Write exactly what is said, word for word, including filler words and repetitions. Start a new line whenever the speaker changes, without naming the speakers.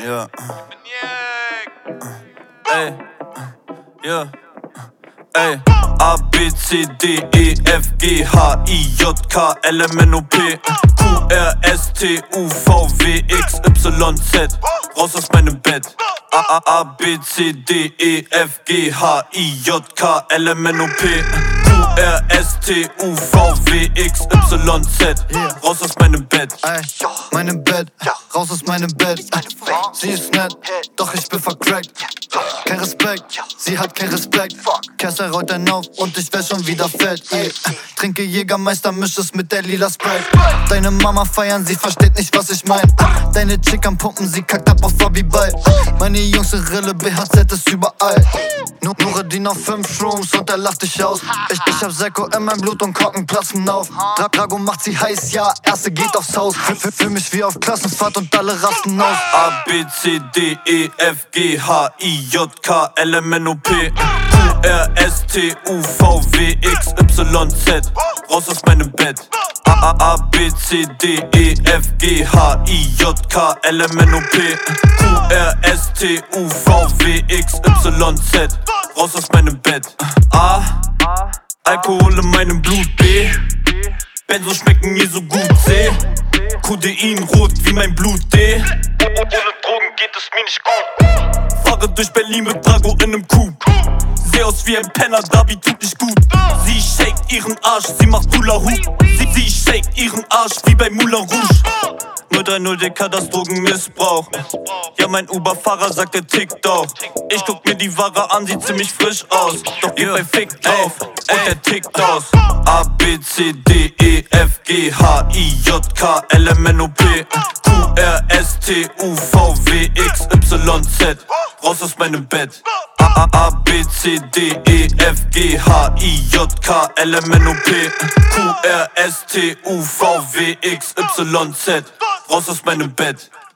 Ja. Ey, ja. Ey, A, B, C, D, E, F, G, H, I, J, K, L, M, N, O, P, Q, R, S, T, U, V, W, X, Y, Z. Raus aus meinem Bett. A, A, A, B, C, D, E, F, G, H, I, J, K, L, M, N, O, P, Q, R, S, T, U, V, W, X, Y, Z. Raus aus meinem Bett.
Ey, meinem Bett, raus aus meinem Bett. Sie ist nett, doch ich bin vercrackt. Kein Respekt, sie hat kein Respekt. Kessel rollt ein auf und ich wär schon wieder fett. Yeah. Trinke Jägermeister, misch es mit der lila Sprite. Deine Mama feiern, sie versteht nicht, was ich mein. Deine Chick am Pumpen, sie kackt ab auf Bobby-Ball. Meine Jungs in Rille, B H Z ist überall. Nur Nureddin auf fünf Shrooms und er lacht dich aus. Ich, ich hab Sekko in meinem Blut und Korken platzen auf. Dra Drago macht sie heiß, ja, erste geht aufs Haus. Fühl, fühl mich wie auf Klassenfahrt und alle rasten aus.
A, B, C, D, E, F, G, H, I, J, K, L, M, N, O, P, Q, R, S, T, U, V, W, X, Y, Z. Raus aus meinem Bett. A, A, A, B, C, D, E, F, G, H, I, J, K, L, M, N, O, P, Q, R, S, T, U, V, W, X, Y, Z. Raus aus meinem Bett. A, Alkohol in meinem Blut. B, Benzo schmecken mir so gut. C, Codein rot wie mein Blut. D, ohne Drogen geht es mir nicht gut. Fahre durch Berlin mit Drago in nem Coup. Seh aus wie ein Penner, Davi tut nicht gut. Sie shakt ihren Arsch, sie macht Hula Hoop. Sie, sie shakt ihren Arsch wie bei Moulin Rouge. null drei null D K, das Drogenmissbrauch. Ja, mein Uber-Fahrer sagt, er tickt auch. Ich guck mir die Ware an, sieht ziemlich frisch aus. Doch geht bei Fick drauf und er tickt aus. A, B, C, D, E, F, G, H, I, J, K, L, M, N, O, P, Q, R, S, T, U, V, W, X, Y, Z. Raus aus meinem Bett. A, A, A, B, C, D, E, F, G, H, I, J, K, L, M, N, O, P, Q, R, S, T, U, V, W, X, Y, Z. Raus aus meinem Bett.